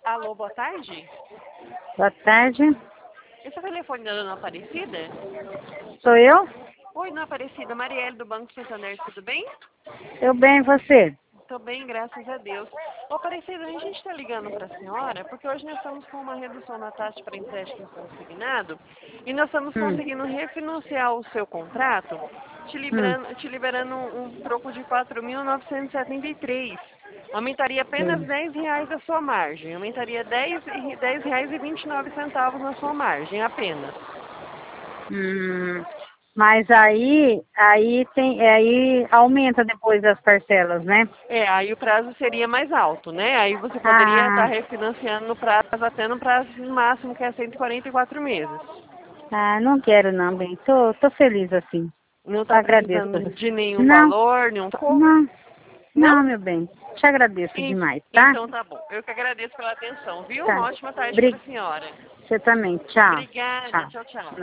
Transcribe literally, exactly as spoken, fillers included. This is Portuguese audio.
Alô, boa tarde. Boa tarde. Esse é o telefone da dona Aparecida? Sou eu? Oi, dona Aparecida. Marielle do Banco Santander, tudo bem? Eu bem, e você? Tô bem, graças a Deus. Ô, Aparecida, a gente está ligando para a senhora porque hoje nós estamos com uma redução na taxa para empréstimo consignado e nós estamos Hum. conseguindo refinanciar o seu contrato, te Hum. liberando, te liberando um, um troco de quatro mil novecentos e setenta e três. Aumentaria apenas Sim. dez reais a sua margem. Aumentaria dez, e- dez reais e vinte e nove centavos na sua margem, apenas. Hum. Mas aí, aí tem, aí aumenta depois as parcelas, né? É, aí o prazo seria mais alto, né? Aí você poderia estar Ah, refinanciando no prazo, até no prazo máximo, que é cento e quarenta e quatro meses. ah, não quero não, bem. Tô, tô feliz assim. Não está Agradeço. precisando de nenhum Não, valor, nenhum socorro? não, Não? não, meu bem. Te agradeço En- demais, tá? Então tá bom. Eu que agradeço pela atenção, viu? Uma Tá. ótima tarde para Bri- a senhora. Você também. Tchau. Obrigada. Tchau. Tchau, tchau.